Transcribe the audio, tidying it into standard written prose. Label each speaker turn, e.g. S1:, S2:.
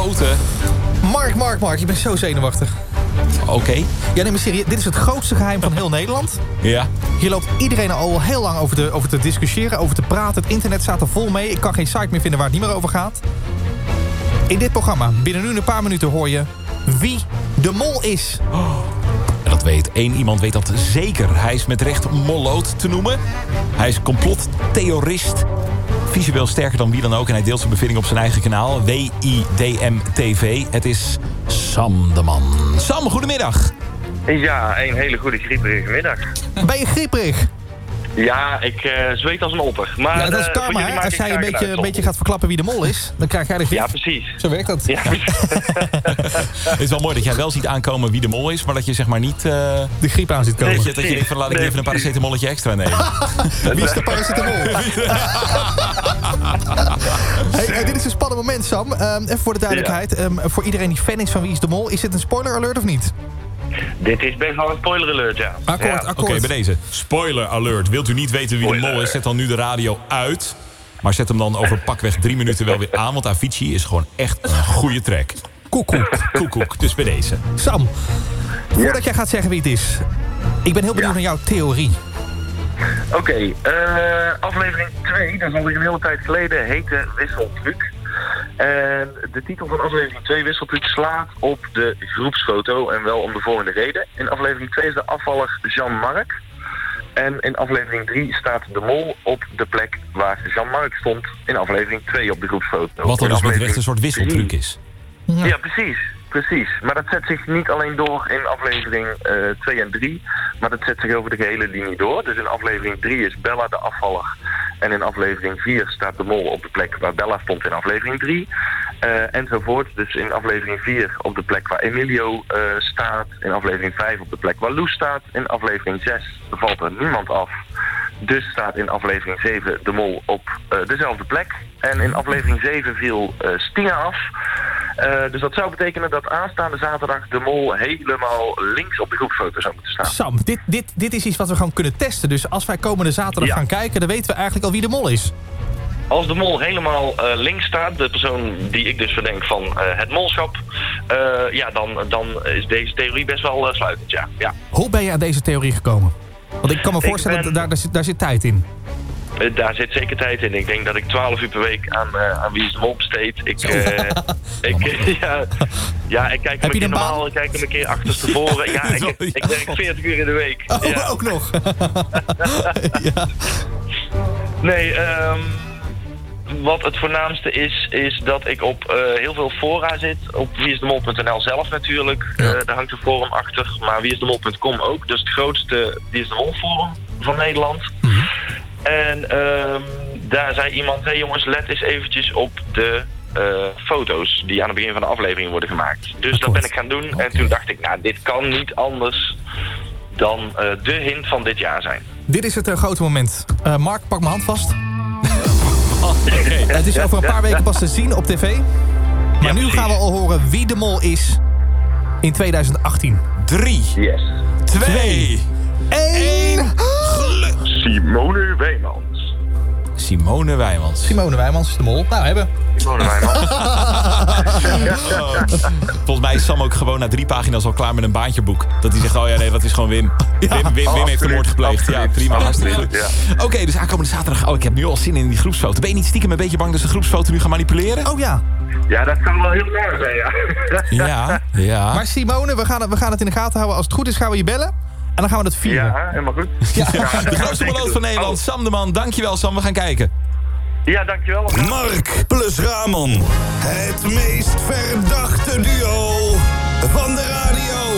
S1: Schoten.
S2: Mark, je bent zo zenuwachtig.
S1: Oké.
S2: Ja, nee, maar serieus, dit is het grootste geheim van heel Nederland.
S1: Ja.
S2: Hier loopt iedereen al heel lang over te discussiëren, over te praten. Het internet staat er vol mee. Ik kan geen site meer vinden waar het niet meer over gaat. In dit programma, binnen nu een paar minuten, hoor je wie de mol is.
S1: En dat weet iemand weet dat zeker. Hij is met recht molloot te noemen. Hij is complottheorist. Visueel sterker dan wie dan ook. En hij deelt zijn bevinding op zijn eigen kanaal. WIDM-TV. Het is Sam de Man. Sam, goedemiddag.
S3: Ja, een hele goede grieperige middag.
S2: Ben je grieperig?
S3: Ja, ik zweet als een otter. Maar,
S2: Ja, dat is karma, hè? Als jij een beetje gaat verklappen wie de mol is, dan krijg jij de griep.
S3: Ja, precies.
S2: Zo werkt dat.
S3: Ja.
S1: Het is wel mooi dat jij wel ziet aankomen wie de mol is, maar dat je zeg maar niet...
S2: De griep aan ziet komen.
S1: Dat je denkt van laat ik even een paracetamolletje extra nemen.
S2: Wie is de paracetamol? Hey, dit is een spannend moment, Sam. Even voor de duidelijkheid. Voor iedereen die fan is van Wie is de Mol, is dit een spoiler alert of niet?
S3: Dit is best wel een spoiler alert, ja.
S2: Akkoord.
S1: Oké, bij deze. Spoiler alert. Wilt u niet weten wie de mol is, zet dan nu de radio uit. Maar zet hem dan over pakweg 3 minuten wel weer aan. Want Avicii is gewoon echt een goede track. Koekoek. Dus bij deze.
S2: Sam, voordat jij gaat zeggen wie het is, ik ben heel benieuwd naar jouw theorie.
S3: Oké, aflevering 2, dat is alweer een hele tijd geleden, heette Wisseltruc. En de titel van aflevering 2, Wisseltruc, slaat op de groepsfoto. En wel om de volgende reden. In aflevering 2 is de afvaller Jean-Marc. En in aflevering 3 staat de mol op de plek waar Jean-Marc stond in aflevering 2 op de groepsfoto.
S1: Wat dan dus met recht een soort wisseltruc is.
S3: Ja, precies. Maar dat zet zich niet alleen door in aflevering 2 en 3, maar dat zet zich over de gehele linie door. Dus in aflevering 3 is Bella de afvaller. En in aflevering 4 staat de mol op de plek waar Bella stond in aflevering 3. Enzovoort. Dus in aflevering 4 op de plek waar Emilio staat. In aflevering 5 op de plek waar Loes staat. In aflevering 6 valt er niemand af. Dus staat in aflevering 7 de mol op dezelfde plek. En in aflevering 7 viel Stina af. Dus dat zou betekenen dat aanstaande zaterdag de mol helemaal links op de groepsfoto zou moeten staan.
S2: Sam, dit is iets wat we gewoon kunnen testen. Dus als wij komende zaterdag gaan kijken, dan weten we eigenlijk al wie de mol is.
S3: Als de mol helemaal links staat, de persoon die ik dus verdenk van het molschap, dan is deze theorie best wel sluitend, ja.
S2: Hoe ben je aan deze theorie gekomen? Want ik kan me voorstellen dat daar zit tijd in.
S3: Daar zit zeker tijd in. Ik denk dat ik 12 uur per week aan Wie is de Mol besteed. Ik kijk hem een keer normaal, ik kijk hem een keer achterstevoren. Ja, ik werk 40 uur in de week.
S2: Ook nog.
S3: Nee, wat het voornaamste is dat ik op heel veel fora zit. Op wieisdemol.nl zelf natuurlijk. Daar hangt een forum achter. Maar wieisdemol.com ook. Dus het grootste Wie is de Mol forum van Nederland. Mm-hmm. En daar zei iemand, hey jongens, let eens eventjes op de foto's die aan het begin van de aflevering worden gemaakt. Dus dat ben ik gaan doen. Okay. En toen dacht ik, dit kan niet anders dan de hint van dit jaar zijn.
S2: Dit is het grote moment. Mark, pak mijn hand vast. Het is over een paar weken pas te zien op tv. Maar nu gaan we al horen wie de mol is in 2018.
S1: 3,
S3: yes.
S1: 2, 1...
S3: Simone Wijmans.
S1: Simone Wijmans
S2: is de mol. Nou, hebben.
S3: Simone Wijmans.
S1: Volgens mij is Sam ook gewoon na 3 pagina's al klaar met een baantjeboek. Dat hij zegt, oh ja, nee, dat is gewoon Wim. Wim heeft de moord gepleegd.
S3: Absoluut,
S1: ja, prima, hartstikke goed.
S3: Ja.
S1: Oké, dus aankomende zaterdag. Ik heb nu al zin in die groepsfoto. Ben je niet stiekem een beetje bang dat ze de groepsfoto nu gaan manipuleren?
S2: Oh ja.
S3: Ja, dat kan wel heel raar zijn,
S1: ja.
S2: Maar Simone, we gaan het in de gaten houden. Als het goed is, gaan we je bellen. En dan gaan we dat vieren.
S3: Ja, helemaal goed.
S1: De grootste moloot van Nederland, Sam de Man. Dankjewel, Sam. We gaan kijken.
S3: Ja, dankjewel.
S4: Mark plus Ramon. Het meest verdachte duo van de radio.